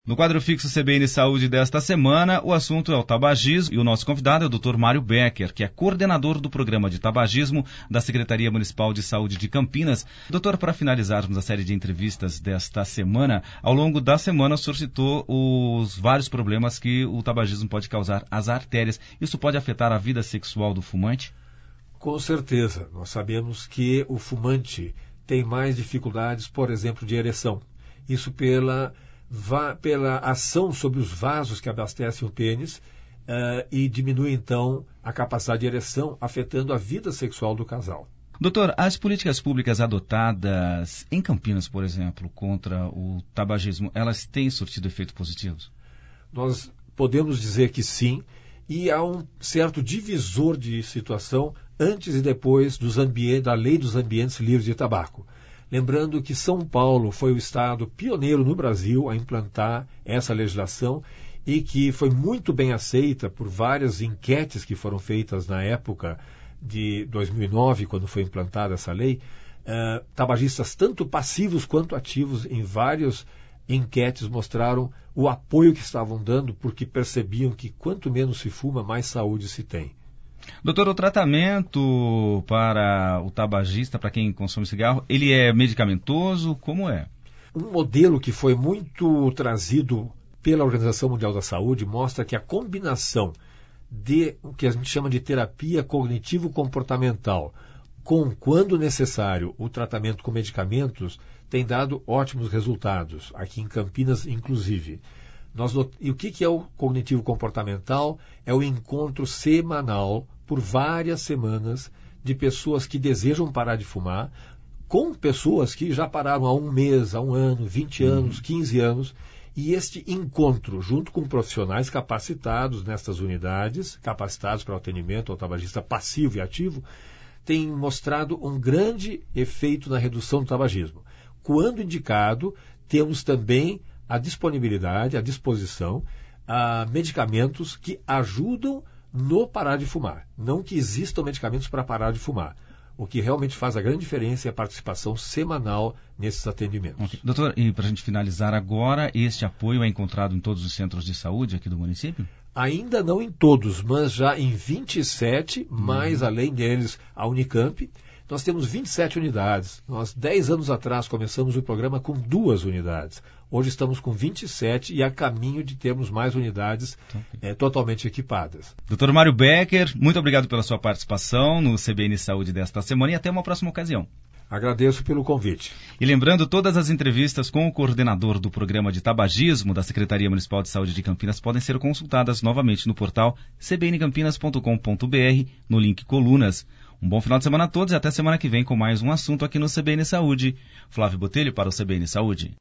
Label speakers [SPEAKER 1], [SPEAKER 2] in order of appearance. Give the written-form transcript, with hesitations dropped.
[SPEAKER 1] No quadro fixo CBN Saúde desta semana, o assunto é o tabagismo e o nosso convidado é o Dr. Mário Becker, que é coordenador do programa de tabagismo da Secretaria Municipal de Saúde de Campinas. Doutor, para finalizarmos a série de entrevistas desta semana, ao longo da semana o senhor citou os vários problemas que o tabagismo pode causar às artérias. Isso pode afetar a vida sexual do fumante?
[SPEAKER 2] Com certeza. Nós sabemos que o fumante tem mais dificuldades, por exemplo, de ereção. Isso pela ação sobre os vasos que abastecem o pênis e diminui, então, a capacidade de ereção, afetando a vida sexual do casal.
[SPEAKER 1] Doutor, as políticas públicas adotadas em Campinas, por exemplo, contra o tabagismo, elas têm surtido efeitos positivos?
[SPEAKER 2] Nós podemos dizer que sim, e há um certo divisor de situação antes e depois da Lei dos Ambientes Livres de Tabaco. Lembrando que São Paulo foi o estado pioneiro no Brasil a implantar essa legislação e que foi muito bem aceita por várias enquetes que foram feitas na época de 2009, quando foi implantada essa lei. Tabagistas, tanto passivos quanto ativos, em várias enquetes mostraram o apoio que estavam dando, porque percebiam que quanto menos se fuma, mais saúde se tem.
[SPEAKER 1] Doutor, o tratamento para o tabagista, para quem consome cigarro, ele é medicamentoso? Como é?
[SPEAKER 2] Um modelo que foi muito trazido pela Organização Mundial da Saúde mostra que a combinação de o que a gente chama de terapia cognitivo-comportamental com, quando necessário, o tratamento com medicamentos tem dado ótimos resultados, aqui em Campinas inclusive. E o que é o cognitivo-comportamental? É o encontro semanal, por várias semanas, de pessoas que desejam parar de fumar, com pessoas que já pararam há um mês, há um ano, 20 anos, 15 anos, e este encontro, junto com profissionais capacitados nestas unidades, capacitados para o atendimento ao tabagista passivo e ativo, tem mostrado um grande efeito na redução do tabagismo. Quando indicado, temos também a disponibilidade, a disposição a medicamentos que ajudam no parar de fumar. Não que existam medicamentos para parar de fumar. O que realmente faz a grande diferença é a participação semanal nesses atendimentos.
[SPEAKER 1] Okay. Doutor, e para a gente finalizar agora, este apoio é encontrado em todos os centros de saúde aqui do município?
[SPEAKER 2] Ainda não em todos, mas já em 27, mais além deles a Unicamp. Nós temos 27 unidades. Nós, 10 anos atrás, começamos o programa com 2 unidades. Hoje estamos com 27 e a caminho de termos mais unidades totalmente equipadas.
[SPEAKER 1] Dr. Mário Becker, muito obrigado pela sua participação no CBN Saúde desta semana e até uma próxima ocasião.
[SPEAKER 2] Agradeço pelo convite.
[SPEAKER 1] E lembrando, todas as entrevistas com o coordenador do programa de tabagismo da Secretaria Municipal de Saúde de Campinas podem ser consultadas novamente no portal cbncampinas.com.br, no link Colunas. Um bom final de semana a todos e até semana que vem com mais um assunto aqui no CBN Saúde. Flávio Botelho para o CBN Saúde.